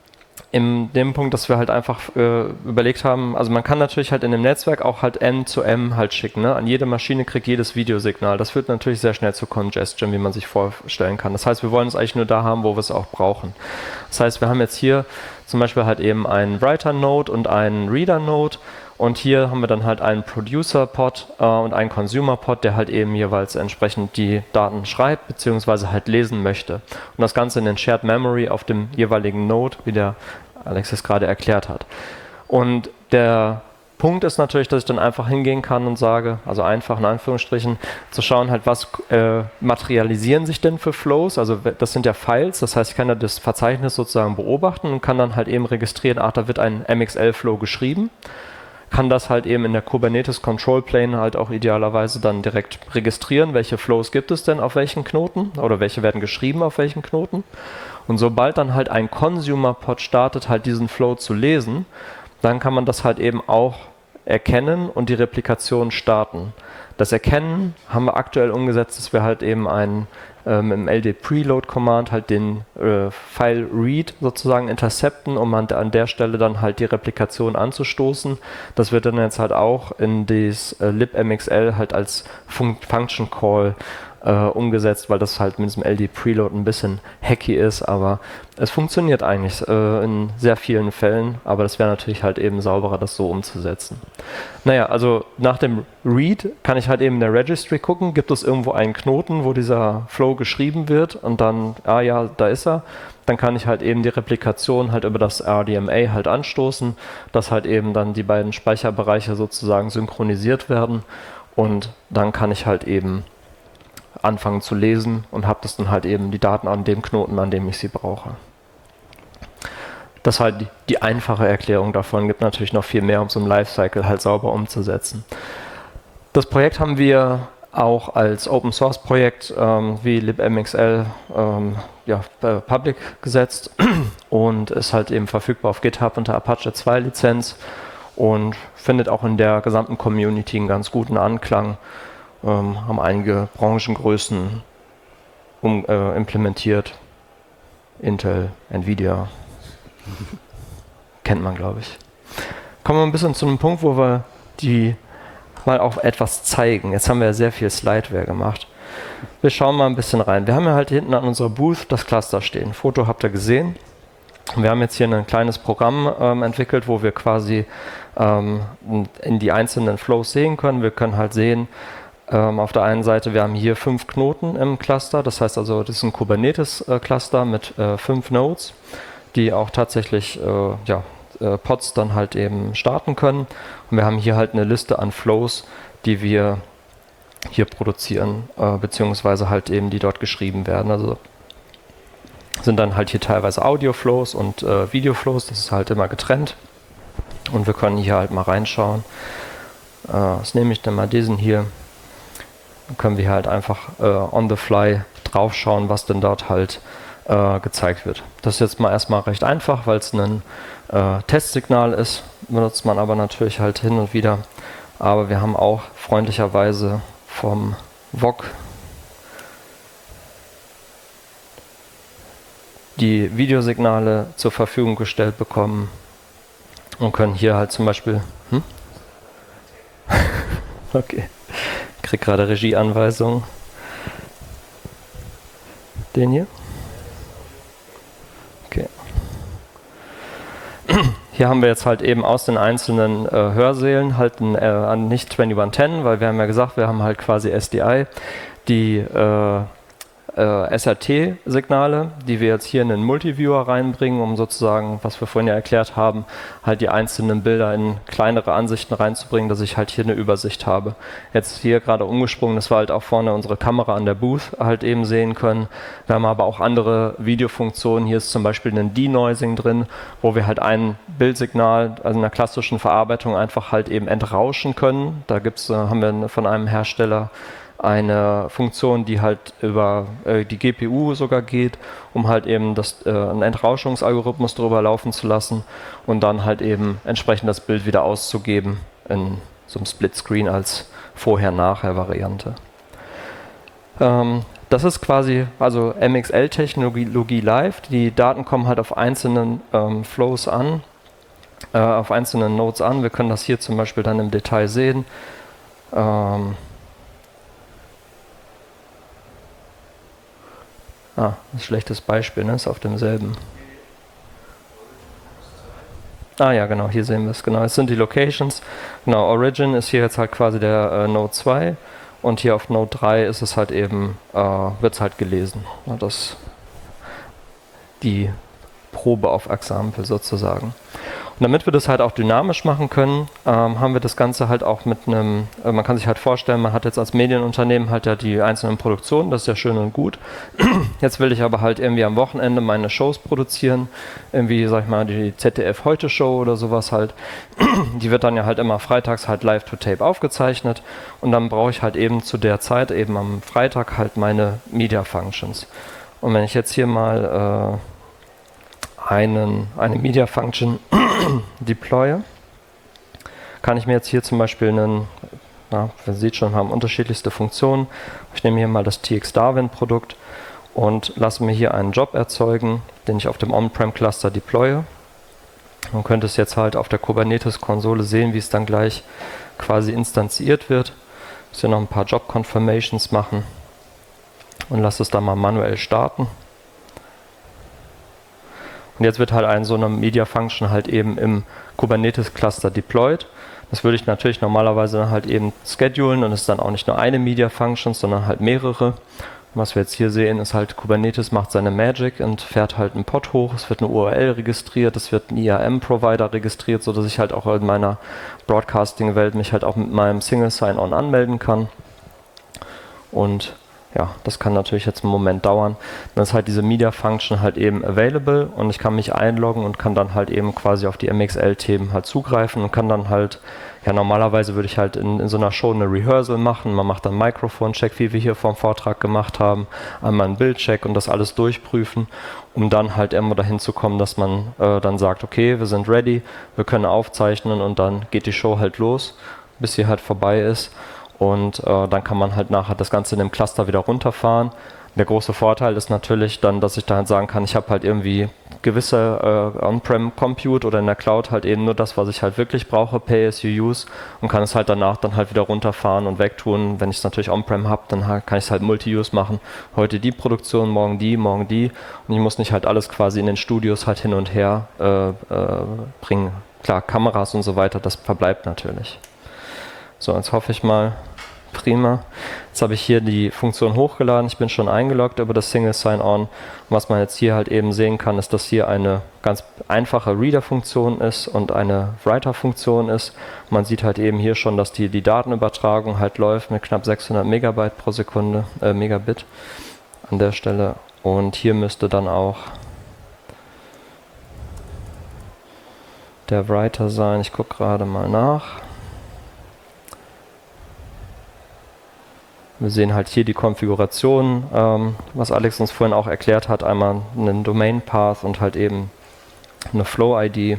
A: In dem Punkt, dass wir halt einfach überlegt haben, also man kann natürlich halt in dem Netzwerk auch halt M zu M halt schicken, ne? An jede Maschine kriegt jedes Videosignal. Das führt natürlich sehr schnell zu Congestion, wie man sich vorstellen kann. Das heißt, wir wollen es eigentlich nur da haben, wo wir es auch brauchen. Das heißt, wir haben jetzt hier zum Beispiel halt eben einen Writer-Node und einen Reader-Node. Und hier haben wir dann halt einen Producer-Pod und einen Consumer-Pod, der halt eben jeweils entsprechend die Daten schreibt, beziehungsweise halt lesen möchte. Und das Ganze in den Shared Memory auf dem jeweiligen Node, wie der Alex es gerade erklärt hat. Und der Punkt ist natürlich, dass ich dann einfach hingehen kann und sage, also einfach in Anführungsstrichen, zu schauen halt, was materialisieren sich denn für Flows, also das sind ja Files, das heißt, ich kann ja das Verzeichnis sozusagen beobachten und kann dann halt eben registrieren, ach, da wird ein MXL-Flow geschrieben, kann das halt eben in der Kubernetes Control Plane halt auch idealerweise dann direkt registrieren, welche Flows gibt es denn auf welchen Knoten oder welche werden geschrieben auf welchen Knoten. Und sobald dann halt ein Consumer-Pod startet, halt diesen Flow zu lesen, dann kann man das halt eben auch erkennen und die Replikation starten. Das Erkennen haben wir aktuell umgesetzt, dass wir halt eben im LD-Preload-Command halt den File-Read sozusagen intercepten, um an der Stelle dann halt die Replikation anzustoßen. Das wird dann jetzt halt auch in das libmxl halt als Function-Call umgesetzt, weil das halt mit diesem LD-Preload ein bisschen hacky ist, aber es funktioniert eigentlich in sehr vielen Fällen, aber das wäre natürlich halt eben sauberer, das so umzusetzen. Naja, also nach dem Read kann ich halt eben in der Registry gucken, gibt es irgendwo einen Knoten, wo dieser Flow geschrieben wird und dann, ja, da ist er. Dann kann ich halt eben die Replikation halt über das RDMA halt anstoßen, dass halt eben dann die beiden Speicherbereiche sozusagen synchronisiert werden und dann kann ich halt eben anfangen zu lesen und habe das dann halt eben die Daten an dem Knoten, an dem ich sie brauche. Das ist halt die einfache Erklärung davon, gibt natürlich noch viel mehr, um so ein Lifecycle halt sauber umzusetzen. Das Projekt haben wir auch als Open Source Projekt wie libmxl public gesetzt und ist halt eben verfügbar auf GitHub unter Apache 2 Lizenz und findet auch in der gesamten Community einen ganz guten Anklang. Haben einige Branchengrößen implementiert. Intel, Nvidia, kennt man, glaube ich. Kommen wir ein bisschen zu einem Punkt, wo wir die mal auch etwas zeigen. Jetzt haben wir ja sehr viel Slideware gemacht. Wir schauen mal ein bisschen rein. Wir haben ja halt hinten an unserer Booth das Cluster stehen. Foto habt ihr gesehen. Wir haben jetzt hier ein kleines Programm entwickelt, wo wir quasi in die einzelnen Flows sehen können. Wir können halt sehen, auf der einen Seite, wir haben hier 5 Knoten im Cluster, das heißt also, das ist ein Kubernetes-Cluster mit 5 Nodes, die auch tatsächlich Pods dann halt eben starten können. Und wir haben hier halt eine Liste an Flows, die wir hier produzieren, beziehungsweise halt eben, die dort geschrieben werden. Also sind dann halt hier teilweise Audio-Flows und Video-Flows, das ist halt immer getrennt. Und wir können hier halt mal reinschauen. Was nehme ich denn mal diesen hier? Dann können wir halt einfach on the fly draufschauen, was denn dort halt gezeigt wird. Das ist jetzt mal erstmal recht einfach, weil es ein Testsignal ist, benutzt man aber natürlich halt hin und wieder. Aber wir haben auch freundlicherweise vom VOG die Videosignale zur Verfügung gestellt bekommen und können hier halt zum Beispiel okay, ich krieg gerade Regieanweisungen. Den hier? Okay. Hier haben wir jetzt halt eben aus den einzelnen Hörsälen halt nicht 2110, weil wir haben ja gesagt, wir haben halt quasi SDI, die SRT-Signale, die wir jetzt hier in den Multiviewer reinbringen, um sozusagen, was wir vorhin ja erklärt haben, halt die einzelnen Bilder in kleinere Ansichten reinzubringen, dass ich halt hier eine Übersicht habe. Jetzt hier gerade umgesprungen, dass wir halt auch vorne unsere Kamera an der Booth halt eben sehen können. Wir haben aber auch andere Videofunktionen. Hier ist zum Beispiel ein Denoising drin, wo wir halt ein Bildsignal, also in der klassischen Verarbeitung, einfach halt eben entrauschen können. Da haben wir von einem Hersteller eine Funktion, die halt über die GPU sogar geht, um halt eben einen Entrauschungsalgorithmus drüber laufen zu lassen und dann halt eben entsprechend das Bild wieder auszugeben in so einem Splitscreen als Vorher-Nachher-Variante. Das ist quasi also MXL-Technologie live. Die Daten kommen halt auf einzelnen Flows an, auf einzelnen Nodes an. Wir können das hier zum Beispiel dann im Detail sehen. Ein schlechtes Beispiel, ne? Ist auf demselben. Ja, genau, hier sehen wir es. Genau, es sind die Locations. Genau, Origin ist hier jetzt halt quasi der Node 2 und hier auf Node 3 ist es halt eben, wird es halt gelesen. Ja, die Probe auf Example sozusagen. Und damit wir das halt auch dynamisch machen können, haben wir das Ganze halt auch mit einem, man kann sich halt vorstellen, man hat jetzt als Medienunternehmen halt ja die einzelnen Produktionen, das ist ja schön und gut. Jetzt will ich aber halt irgendwie am Wochenende meine Shows produzieren, irgendwie, sag ich mal, die ZDF Heute Show oder sowas halt. Die wird dann ja halt immer freitags halt live to tape aufgezeichnet und dann brauche ich halt eben zu der Zeit, eben am Freitag halt meine Media Functions. Und wenn ich jetzt hier mal eine Media Function deploye, kann ich mir jetzt hier zum Beispiel man sieht schon, wir haben unterschiedlichste Funktionen. Ich nehme hier mal das TX-Darwin-Produkt und lasse mir hier einen Job erzeugen, den ich auf dem On-Prem-Cluster deploye. Man könnte es jetzt halt auf der Kubernetes-Konsole sehen, wie es dann gleich quasi instanziert wird. Ich muss hier noch ein paar Job-Confirmations machen und lasse es dann mal manuell starten. Und jetzt wird halt so eine Media Function halt eben im Kubernetes Cluster deployed. Das würde ich natürlich normalerweise dann halt eben schedulen und es ist dann auch nicht nur eine Media Function, sondern halt mehrere. Und was wir jetzt hier sehen, ist halt Kubernetes macht seine Magic und fährt halt einen Pod hoch. Es wird eine URL registriert, es wird ein IAM-Provider registriert, sodass ich halt auch in meiner Broadcasting-Welt mich halt auch mit meinem Single Sign-On anmelden kann. Und ja, das kann natürlich jetzt einen Moment dauern. Dann ist halt diese Media Function halt eben available und ich kann mich einloggen und kann dann halt eben quasi auf die MXL-Themen halt zugreifen und kann dann halt, ja normalerweise würde ich halt in so einer Show eine Rehearsal machen. Man macht dann Mikrofon-Check, wie wir hier vom Vortrag gemacht haben, einmal einen Bild-Check und das alles durchprüfen, um dann halt irgendwo dahin zu kommen, dass man dann sagt, okay, wir sind ready, wir können aufzeichnen und dann geht die Show halt los, bis sie halt vorbei ist. Und dann kann man halt nachher das Ganze in dem Cluster wieder runterfahren. Der große Vorteil ist natürlich dann, dass ich da halt sagen kann, ich habe halt irgendwie gewisse On-Prem-Compute oder in der Cloud halt eben nur das, was ich halt wirklich brauche, Pay-as-you-use und kann es halt danach dann halt wieder runterfahren und wegtun. Wenn ich es natürlich On-Prem habe, dann kann ich es halt Multi-Use machen. Heute die Produktion, morgen die und ich muss nicht halt alles quasi in den Studios halt hin und her bringen. Klar, Kameras und so weiter, das verbleibt natürlich. So, jetzt hoffe ich mal, prima. Jetzt habe ich hier die Funktion hochgeladen, ich bin schon eingeloggt über das Single Sign-On. Was man jetzt hier halt eben sehen kann, ist, dass hier eine ganz einfache Reader-Funktion ist und eine Writer-Funktion ist. Man sieht halt eben hier schon, dass die Datenübertragung halt läuft mit knapp 600 Megabyte pro Sekunde, Megabit an der Stelle. Und hier müsste dann auch der Writer sein. Ich gucke gerade mal nach. Wir sehen halt hier die Konfiguration, was Alex uns vorhin auch erklärt hat. Einmal einen Domain-Path und halt eben eine Flow-ID.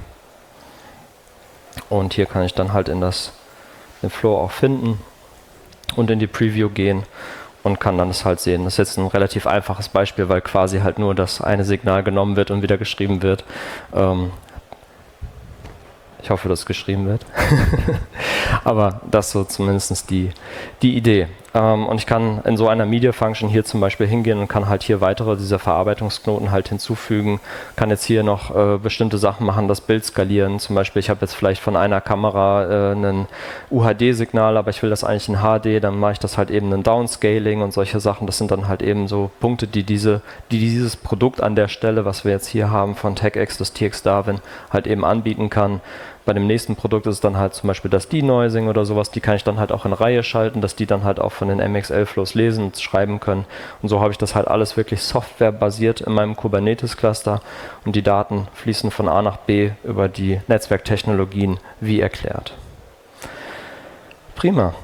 A: Und hier kann ich dann halt den Flow auch finden und in die Preview gehen und kann dann das halt sehen. Das ist jetzt ein relativ einfaches Beispiel, weil quasi halt nur das eine Signal genommen wird und wieder geschrieben wird. Ich hoffe, dass es geschrieben wird. Aber das so zumindest die Idee. Und ich kann in so einer Media Function hier zum Beispiel hingehen und kann halt hier weitere dieser Verarbeitungsknoten halt hinzufügen, kann jetzt hier noch bestimmte Sachen machen, das Bild skalieren. Zum Beispiel, ich habe jetzt vielleicht von einer Kamera ein UHD-Signal, aber ich will das eigentlich in HD, dann mache ich das halt eben in Downscaling und solche Sachen. Das sind dann halt eben so Punkte, die dieses Produkt an der Stelle, was wir jetzt hier haben von TechX, das TX Darwin, halt eben anbieten kann. Bei dem nächsten Produkt ist es dann halt zum Beispiel das Denoising oder sowas, die kann ich dann halt auch in Reihe schalten, dass die dann halt auch von den MXL-Flows lesen und schreiben können. Und so habe ich das halt alles wirklich softwarebasiert in meinem Kubernetes-Cluster und die Daten fließen von A nach B über die Netzwerktechnologien wie erklärt. Prima.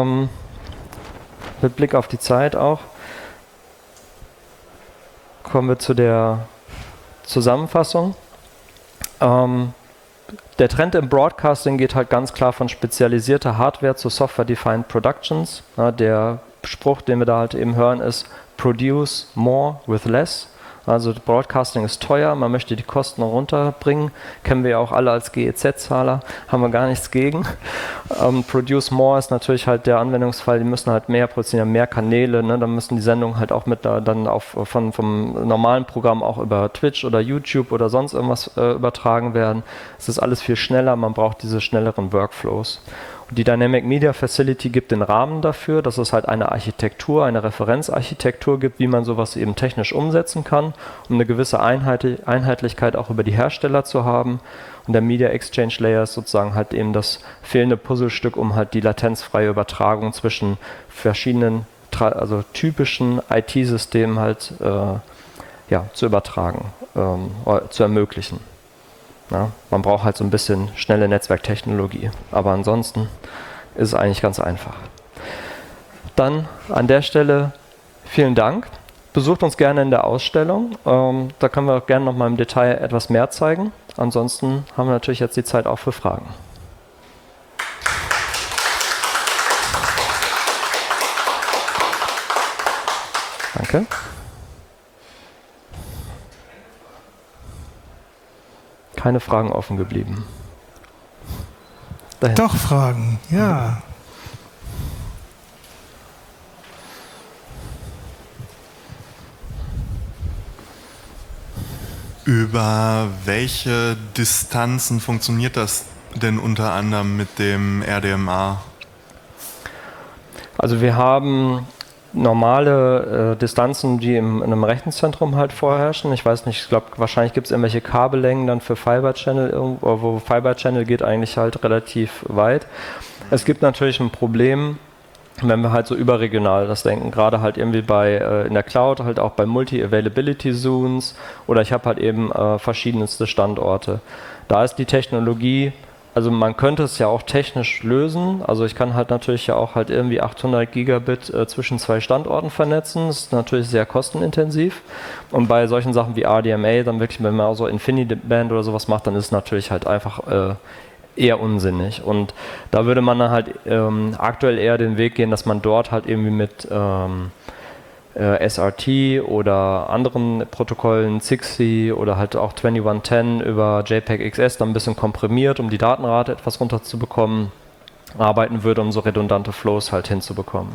A: Mit Blick auf die Zeit auch kommen wir zu der Zusammenfassung. Der Trend im Broadcasting geht halt ganz klar von spezialisierter Hardware zu Software-Defined Productions. Ja, der Spruch, den wir da halt eben hören, ist Produce more with less. Also Broadcasting ist teuer, man möchte die Kosten runterbringen. Kennen wir ja auch alle als GEZ-Zahler, haben wir gar nichts gegen. Produce more ist natürlich halt der Anwendungsfall, die müssen halt mehr produzieren, mehr Kanäle, ne? Dann müssen die Sendungen halt auch mit dann vom normalen Programm auch über Twitch oder YouTube oder sonst irgendwas übertragen werden. Es ist alles viel schneller, man braucht diese schnelleren Workflows. Die Dynamic Media Facility gibt den Rahmen dafür, dass es halt eine Architektur, eine Referenzarchitektur gibt, wie man sowas eben technisch umsetzen kann, um eine gewisse Einheitlichkeit auch über die Hersteller zu haben. Und der Media Exchange Layer ist sozusagen halt eben das fehlende Puzzlestück, um halt die latenzfreie Übertragung zwischen verschiedenen, also typischen IT-Systemen halt zu übertragen, zu ermöglichen. Ja, man braucht halt so ein bisschen schnelle Netzwerktechnologie, aber ansonsten ist es eigentlich ganz einfach. Dann an der Stelle vielen Dank. Besucht uns gerne in der Ausstellung. Da können wir auch gerne noch mal im Detail etwas mehr zeigen. Ansonsten haben wir natürlich jetzt die Zeit auch für Fragen. Danke. Keine Fragen offen geblieben.
C: Dahin. Doch Fragen, ja.
D: Über welche Distanzen funktioniert das denn unter anderem mit dem RDMA?
A: Also wir haben normale Distanzen, die in einem Rechenzentrum halt vorherrschen. Ich weiß nicht, ich glaube, wahrscheinlich gibt es irgendwelche Kabellängen dann für Fiber Channel, wo Fiber Channel geht eigentlich halt relativ weit. Es gibt natürlich ein Problem, wenn wir halt so überregional das denken, gerade halt irgendwie in der Cloud, halt auch bei Multi-Availability Zones oder ich habe halt eben verschiedenste Standorte. Da ist die Technologie, also man könnte es ja auch technisch lösen, also ich kann halt natürlich ja auch halt irgendwie 800 Gigabit zwischen zwei Standorten vernetzen, das ist natürlich sehr kostenintensiv und bei solchen Sachen wie RDMA, dann wirklich, wenn man auch so InfiniBand oder sowas macht, dann ist es natürlich halt einfach eher unsinnig und da würde man dann halt aktuell eher den Weg gehen, dass man dort halt irgendwie mit SRT oder anderen Protokollen, ZigSee oder halt auch 2110 über JPEG XS dann ein bisschen komprimiert, um die Datenrate etwas runterzubekommen, arbeiten würde, um so redundante Flows halt hinzubekommen.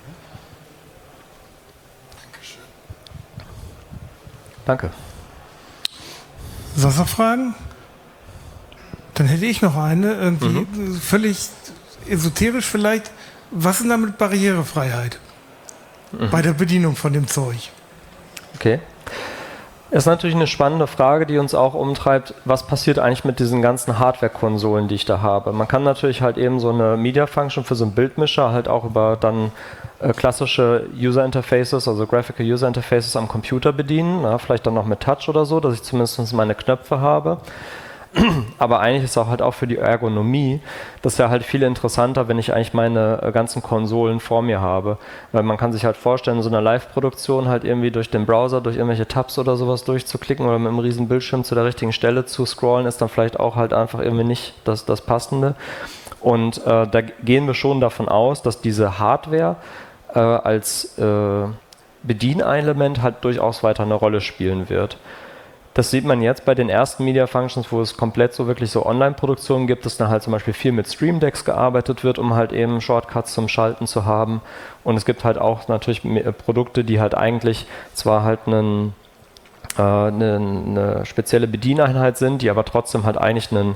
A: Danke.
C: Sonst noch Fragen? Dann hätte ich noch eine, irgendwie völlig esoterisch vielleicht. Was ist denn damit Barrierefreiheit? Bei der Bedienung von dem Zeug.
A: Okay. Ist natürlich eine spannende Frage, die uns auch umtreibt. Was passiert eigentlich mit diesen ganzen Hardware-Konsolen, die ich da habe? Man kann natürlich halt eben so eine Media-Function für so einen Bildmischer halt auch über dann klassische User-Interfaces, also Graphical User-Interfaces am Computer bedienen. Ja, vielleicht dann noch mit Touch oder so, dass ich zumindest meine Knöpfe habe. Aber eigentlich ist auch für die Ergonomie das ist ja halt viel interessanter, wenn ich eigentlich meine ganzen Konsolen vor mir habe. Weil man kann sich halt vorstellen, in so einer Live-Produktion halt irgendwie durch den Browser, durch irgendwelche Tabs oder sowas durchzuklicken oder mit einem riesen Bildschirm zu der richtigen Stelle zu scrollen, ist dann vielleicht auch halt einfach irgendwie nicht das Passende. Und da gehen wir schon davon aus, dass diese Hardware als Bedienelement halt durchaus weiter eine Rolle spielen wird. Das sieht man jetzt bei den ersten Media Functions, wo es komplett so wirklich so Online-Produktionen gibt, dass dann halt zum Beispiel viel mit Stream Decks gearbeitet wird, um halt eben Shortcuts zum Schalten zu haben. Und es gibt halt auch natürlich Produkte, die halt eigentlich zwar halt eine spezielle Bedieneinheit sind, die aber trotzdem halt eigentlich ein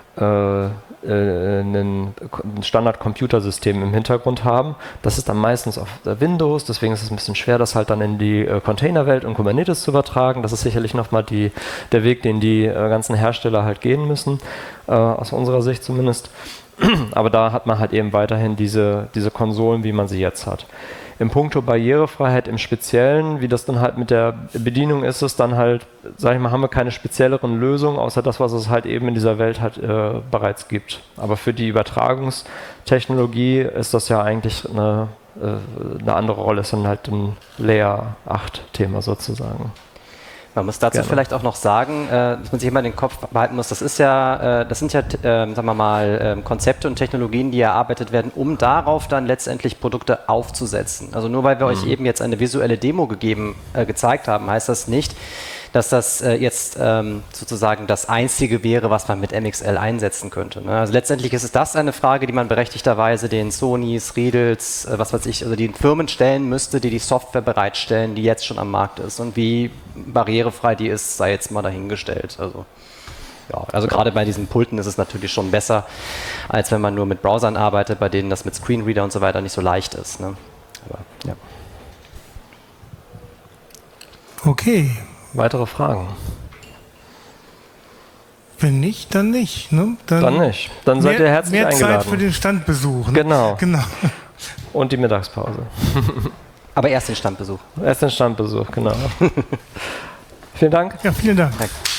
A: Standard-Computersystem im Hintergrund haben. Das ist dann meistens auf Windows, deswegen ist es ein bisschen schwer, das halt dann in die Containerwelt und Kubernetes zu übertragen. Das ist sicherlich nochmal der Weg, den die ganzen Hersteller halt gehen müssen, aus unserer Sicht zumindest. Aber da hat man halt eben weiterhin diese Konsolen, wie man sie jetzt hat. Im Puncto Barrierefreiheit im Speziellen, wie das dann halt mit der Bedienung ist, es dann halt, sag ich mal, haben wir keine spezielleren Lösungen, außer das, was es halt eben in dieser Welt halt bereits gibt. Aber für die Übertragungstechnologie ist das ja eigentlich eine andere Rolle, ist dann halt ein Layer 8 Thema sozusagen.
B: Man muss dazu vielleicht auch noch sagen, dass man sich immer in den Kopf behalten muss, das sind ja, sagen wir mal, Konzepte und Technologien, die erarbeitet werden, um darauf dann letztendlich Produkte aufzusetzen. Also nur weil wir euch eben jetzt eine visuelle Demo gezeigt haben, heißt das nicht, dass das jetzt sozusagen das Einzige wäre, was man mit MXL einsetzen könnte. Ne? Also letztendlich ist es das eine Frage, die man berechtigterweise den Sonys, Riedels, was weiß ich, also den Firmen stellen müsste, die Software bereitstellen, die jetzt schon am Markt ist. Und wie barrierefrei die ist, sei jetzt mal dahingestellt. Also, ja, also gerade bei diesen Pulten ist es natürlich schon besser, als wenn man nur mit Browsern arbeitet, bei denen das mit Screenreader und so weiter nicht so leicht ist. Ne? Aber, ja.
C: Okay.
A: Weitere Fragen?
C: Wenn nicht, dann nicht. Ne?
A: Dann nicht. Dann seid ihr herzlich eingeladen.
C: Mehr Zeit für den Standbesuch. Ne?
A: Genau.
C: Genau.
A: Und die Mittagspause.
B: Aber erst den Standbesuch.
A: Erst den Standbesuch, genau. Vielen Dank.
C: Ja, vielen Dank.
B: Danke.